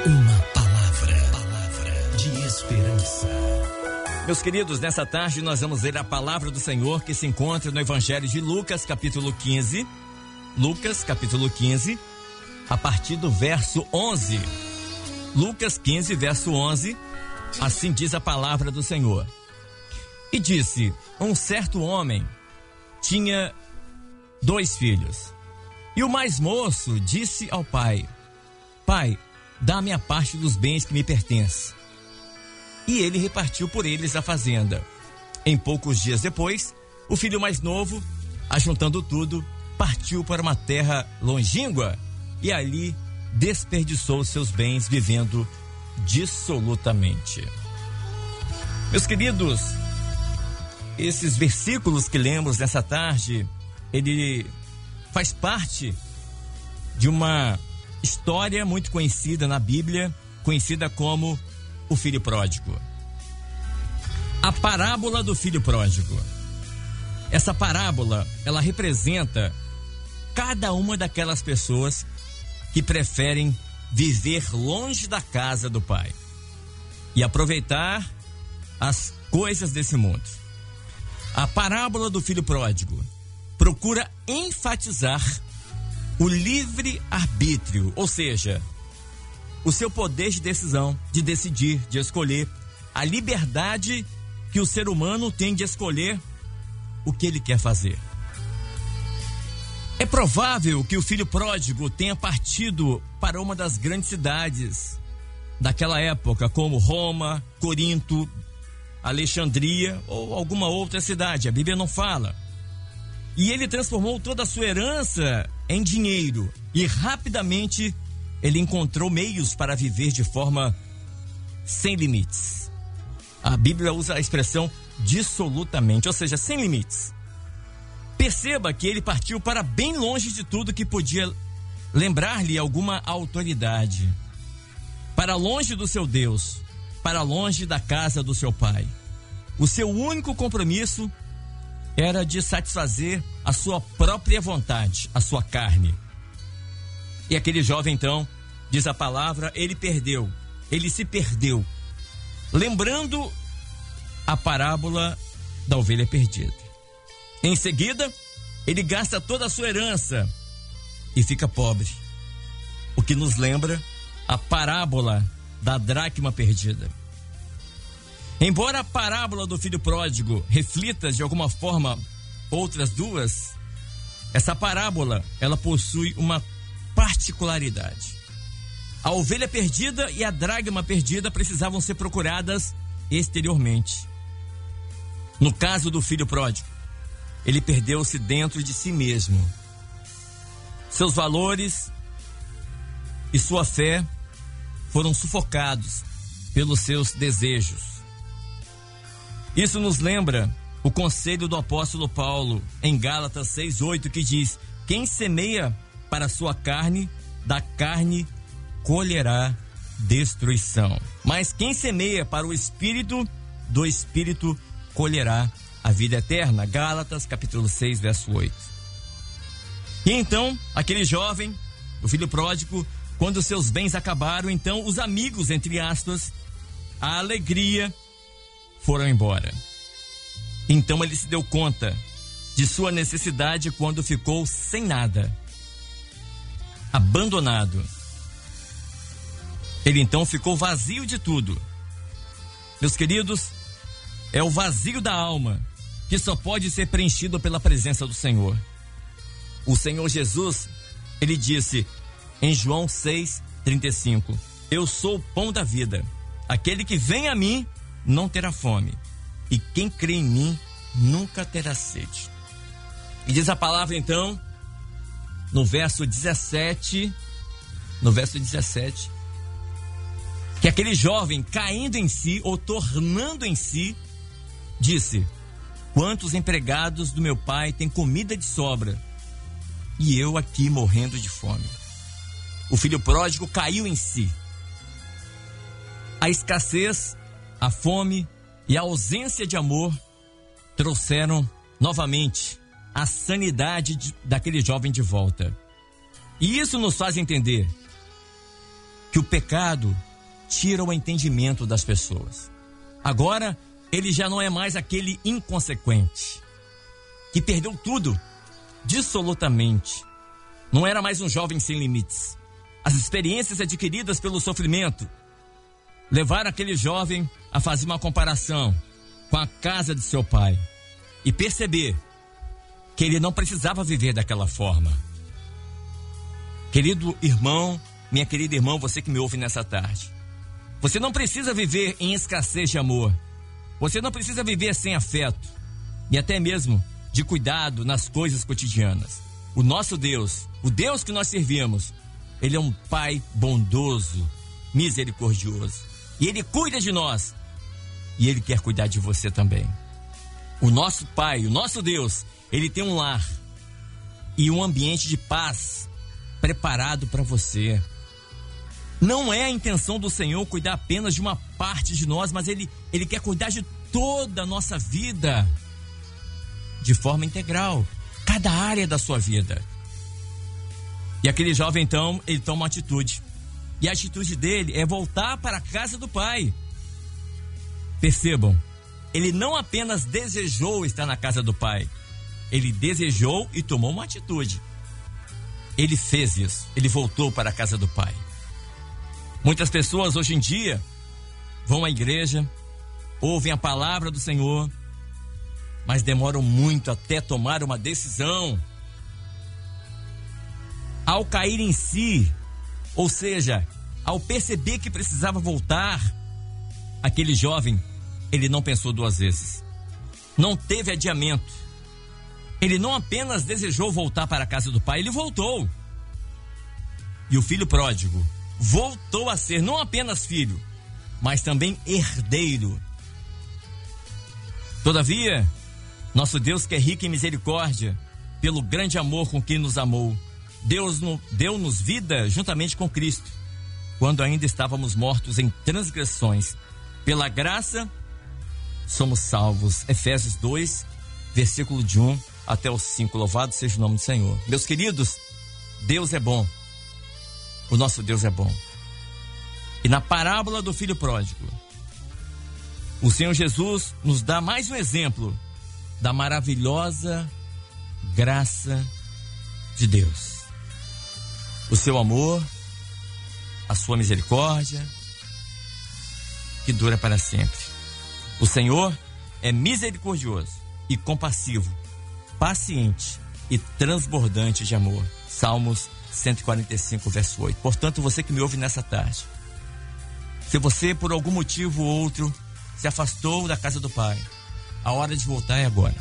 Uma palavra de esperança. Meus queridos, nessa tarde nós vamos ler a palavra do Senhor que se encontra no Evangelho de Lucas, capítulo 15. Lucas, capítulo 15, a partir do verso 11. Lucas 15, verso 11, assim diz a palavra do Senhor. E disse: um certo homem tinha 2 filhos. E o mais moço disse ao pai: Pai, dá-me a parte dos bens que me pertence. E ele repartiu por eles a fazenda. Em poucos dias depois, o filho mais novo, ajuntando tudo, partiu para uma terra longínqua e ali desperdiçou seus bens vivendo dissolutamente. Meus queridos, esses versículos que lemos nessa tarde, ele faz parte de uma história muito conhecida na Bíblia, conhecida como o filho pródigo. A parábola do filho pródigo. Essa parábola, ela representa cada uma daquelas pessoas que preferem viver longe da casa do pai e aproveitar as coisas desse mundo. A parábola do filho pródigo procura enfatizar o livre-arbítrio, ou seja, o seu poder de decisão, de decidir, de escolher, a liberdade que o ser humano tem de escolher o que ele quer fazer. É provável que o filho pródigo tenha partido para uma das grandes cidades daquela época, como Roma, Corinto, Alexandria ou alguma outra cidade, a Bíblia não fala. E ele transformou toda a sua herança em dinheiro e rapidamente ele encontrou meios para viver de forma sem limites. A Bíblia usa a expressão dissolutamente, ou seja, sem limites. Perceba que ele partiu para bem longe de tudo que podia lembrar-lhe alguma autoridade. Para longe do seu Deus, para longe da casa do seu pai. O seu único compromisso era de satisfazer a sua própria vontade, a sua carne. E aquele jovem, então, diz a palavra, ele se perdeu, lembrando a parábola da ovelha perdida. Em seguida, ele gasta toda a sua herança e fica pobre, o que nos lembra a parábola da dracma perdida. Embora a parábola do filho pródigo reflita de alguma forma outras duas, essa parábola, ela possui uma particularidade. A ovelha perdida e a dracma perdida precisavam ser procuradas exteriormente. No caso do filho pródigo, ele perdeu-se dentro de si mesmo. Seus valores e sua fé foram sufocados pelos seus desejos. Isso nos lembra o conselho do apóstolo Paulo em Gálatas 6:8, que diz: quem semeia para a sua carne, da carne colherá destruição. Mas quem semeia para o Espírito, do Espírito colherá a vida eterna. Gálatas capítulo 6, verso 8. E então, aquele jovem, o filho pródigo, quando seus bens acabaram, então os amigos, entre aspas, a alegria, foram embora. Então ele se deu conta de sua necessidade quando ficou sem nada, abandonado. Ele então ficou vazio de tudo. Meus queridos, é o vazio da alma que só pode ser preenchido pela presença do Senhor. O Senhor Jesus, ele disse em João 6:35, eu sou o pão da vida. Aquele que vem a mim não terá fome, e quem crê em mim nunca terá sede. E diz a palavra então, no verso 17, que aquele jovem, caindo em si, ou tornando em si, disse: quantos empregados do meu pai têm comida de sobra, e eu aqui morrendo de fome. O filho pródigo caiu em si. A escassez, a fome e a ausência de amor trouxeram novamente a sanidade daquele jovem de volta. E isso nos faz entender que o pecado tira o entendimento das pessoas. Agora, ele já não é mais aquele inconsequente, que perdeu tudo, dissolutamente. Não era mais um jovem sem limites. As experiências adquiridas pelo sofrimento levaram aquele jovem a fazer uma comparação com a casa de seu pai e perceber que ele não precisava viver daquela forma. Querido irmão, minha querida irmã, você que me ouve nessa tarde, você não precisa viver em escassez de amor. Você não precisa viver sem afeto e até mesmo de cuidado nas coisas cotidianas. O nosso Deus, o Deus que nós servimos, Ele é um Pai bondoso, misericordioso. E Ele cuida de nós. E Ele quer cuidar de você também. O nosso Pai, o nosso Deus, Ele tem um lar e um ambiente de paz preparado para você. Não é a intenção do Senhor cuidar apenas de uma parte de nós, mas Ele quer cuidar de toda a nossa vida de forma integral, cada área da sua vida. E aquele jovem, então, ele toma uma atitude. E a atitude dele é voltar para a casa do pai. Percebam, ele não apenas desejou estar na casa do pai, ele desejou e tomou uma atitude. Ele fez isso, ele voltou para a casa do pai. Muitas pessoas hoje em dia vão à igreja, ouvem a palavra do Senhor, mas demoram muito até tomar uma decisão. Ao cair em si, ou seja, ao perceber que precisava voltar, aquele jovem, ele não pensou duas vezes. Não teve adiamento. Ele não apenas desejou voltar para a casa do pai, ele voltou. E o filho pródigo voltou a ser não apenas filho, mas também herdeiro. Todavia, nosso Deus, que é rico em misericórdia, pelo grande amor com que nos amou, Deus deu-nos vida juntamente com Cristo, quando ainda estávamos mortos em transgressões. Pela graça, somos salvos. Efésios 2, versículo de 1 até o 5. Louvado seja o nome do Senhor. Meus queridos, Deus é bom. O nosso Deus é bom. E na parábola do filho pródigo, o Senhor Jesus nos dá mais um exemplo da maravilhosa graça de Deus. O seu amor, a sua misericórdia, que dura para sempre. O Senhor é misericordioso e compassivo, paciente e transbordante de amor. Salmos 145, verso 8. Portanto, você que me ouve nessa tarde, se você por algum motivo ou outro se afastou da casa do Pai, a hora de voltar é agora.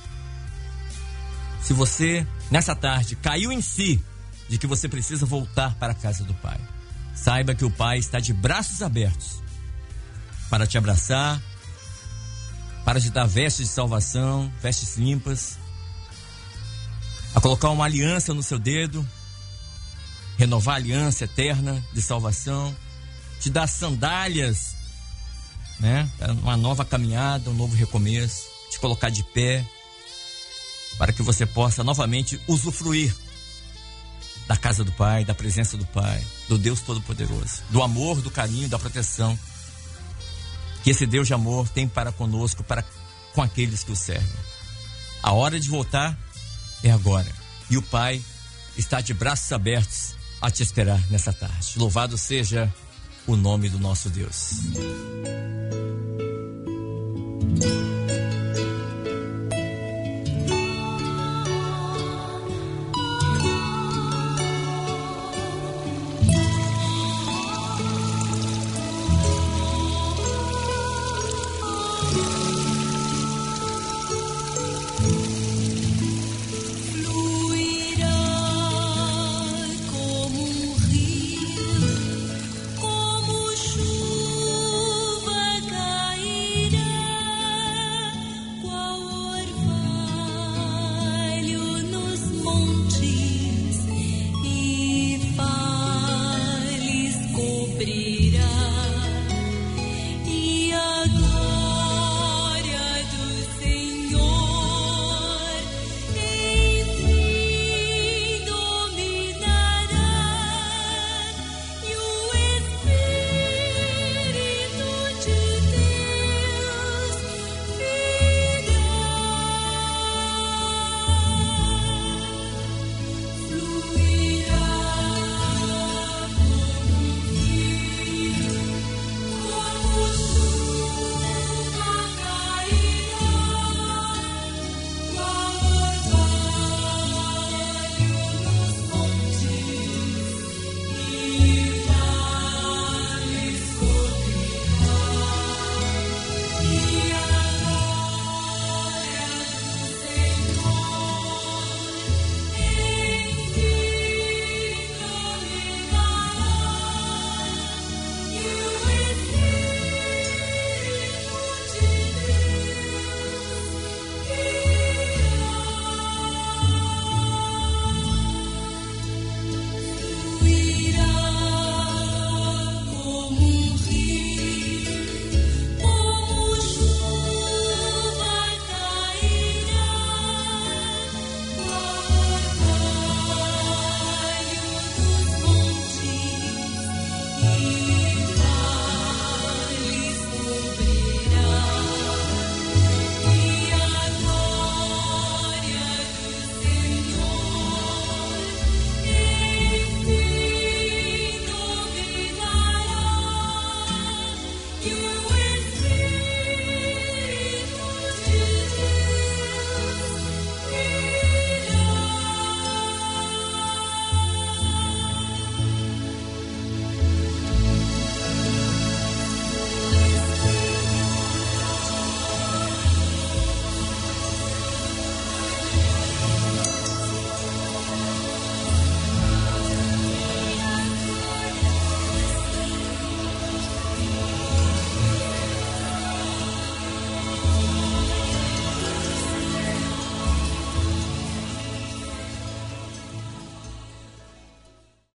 Se você nessa tarde caiu em si de que você precisa voltar para a casa do Pai, saiba que o Pai está de braços abertos para te abraçar, para te dar vestes de salvação, vestes limpas, a colocar uma aliança no seu dedo, renovar a aliança eterna de salvação, te dar sandálias, né, para uma nova caminhada, um novo recomeço, te colocar de pé, para que você possa novamente usufruir da casa do Pai, da presença do Pai, do Deus Todo-Poderoso, do amor, do carinho, da proteção que esse Deus de amor tem para conosco, para com aqueles que o servem. A hora de voltar é agora. E o Pai está de braços abertos a te esperar nessa tarde. Louvado seja o nome do nosso Deus.